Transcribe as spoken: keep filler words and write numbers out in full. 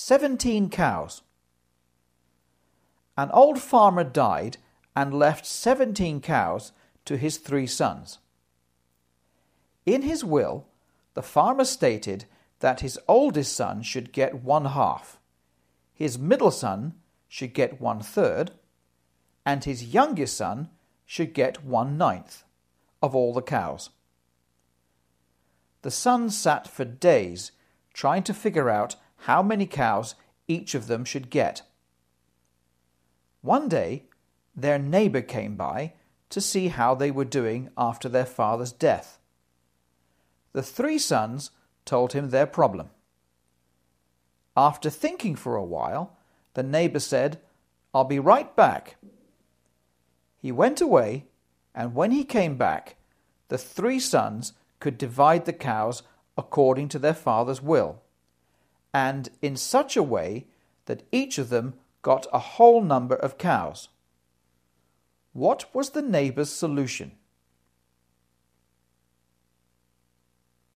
seventeen cows. An old farmer died and left seventeen cows to his three sons. In his will, the farmer stated that his oldest son should get one half, his middle son should get one third, and his youngest son should get one ninth of all the cows. The sons sat for days trying to figure out how many cows each of them should get. One day, their neighbor came by to see how they were doing after their father's death. The three sons told him their problem. After thinking for a while, the neighbor said, "I'll be right back." He went away, and when he came back, the three sons could divide the cows according to their father's will, and in such a way that each of them got a whole number of cows. What was the neighbor's solution?